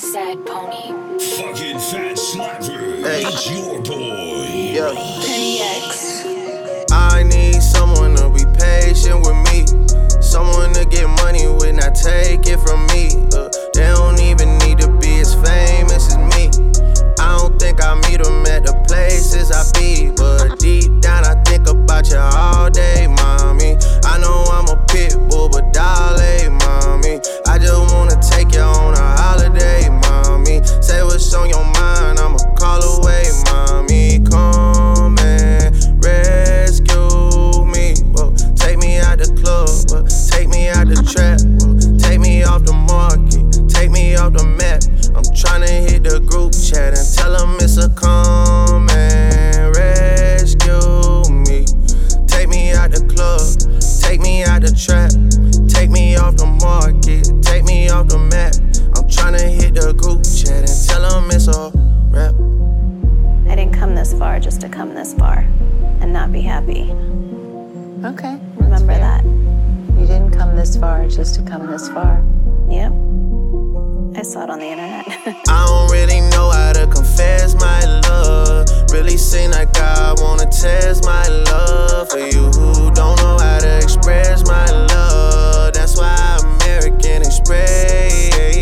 Sad Pony. Fucking fat slapper. Hey. It's your boy. Yeah. Penny X. I need someone to be patient with me. Someone to get money with, not take it from me. They don't even need to be as famous as me. I don't think I meet them at the places I be, but deep down I think about you all day, mommy. I know I'm a pit bull, but darling, mommy, I just wanna take you on a holiday, mommy. Say what's on your mind, I'ma call away, mommy. Come and rescue me. Whoa. Take me out the club, whoa. Take me out the trap, whoa. Take me off the market, take me off the map. I'm tryna hit the group chat and tell them it's a come and rescue me. Take me out the club, take me out the trap, take me off the market, take me off the map. I'm tryna hit the group chat and tell them it's a rap. I didn't come this far just to come this far and not be happy. Okay. Remember that. You didn't come this far just to come this far. Yep. I saw it on the internet. I don't really know how to confess my love. Really seem like I wanna test my love for you who don't know how to express my love. That's why American Express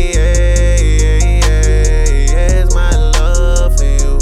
my love for you.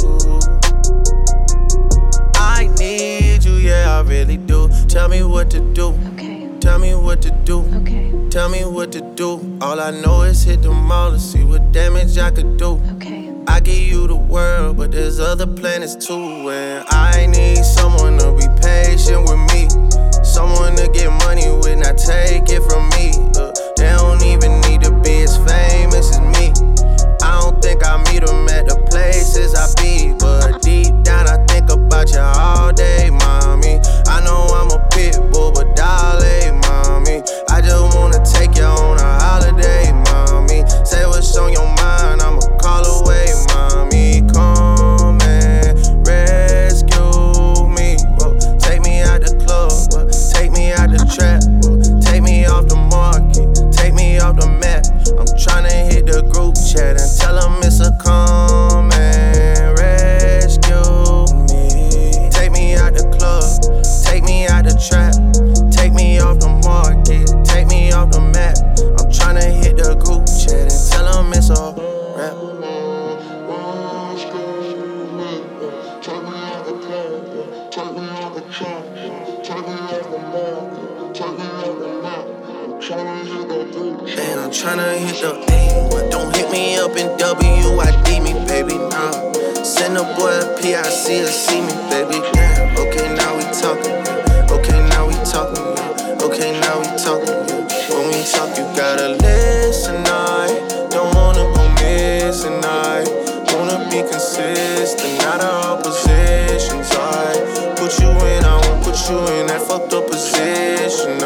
I need you, yeah, I really do. Tell me what to do. Okay. Tell me what to do. Okay. Tell me what to do. All I know is hit the mall to see what damage I could do. Okay. I give you the world, but there's other planets too. And I need someone to be patient with me. Someone to get money with, not take it from me. They don't even need to be as famous as me. I don't think I meet them at the places I be, but deep down I think about you all day, mommy. I know I'm a pit bull, but darling, mommy, I just wanna take you on a holiday, mommy. Say what's on your mind, I'ma call away, mommy. Come and rescue me. Whoa. Take me out the club, whoa. Take me out the trap, whoa. Take me off the market, take me off the map. I'm tryna hit the group chat and tell them it's a come and rescue me. Take me out the club, take me out the trap, take me off the market, take me off the map. I'm tryna hit the group chat and tell them it's a rap. And I'm tryna hit the A, but don't hit me up in WID me, baby, nah. Send a boy a PIC to see me, baby, damn. Okay, now we talking, yeah. Okay, now we talking, yeah. Okay, now we talking, yeah. When we talk, you gotta listen, I don't wanna go missing, I wanna be consistent, not all positions, I put you in, I won't put you in that fucked up position,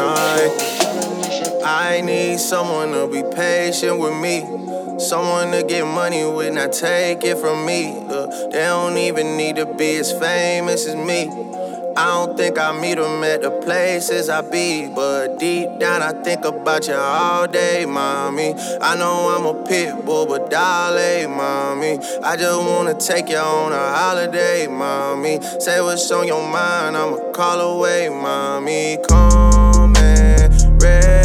I need someone to be patient with me. Someone to get money with, not take it from me. They don't even need to be as famous as me. I don't think I meet them at the places I be, but deep down I think about you all day, mommy. I know I'm a pit bull, but darling, mommy, I just wanna take you on a holiday, mommy. Say what's on your mind, I'ma call away, mommy. Come and rest.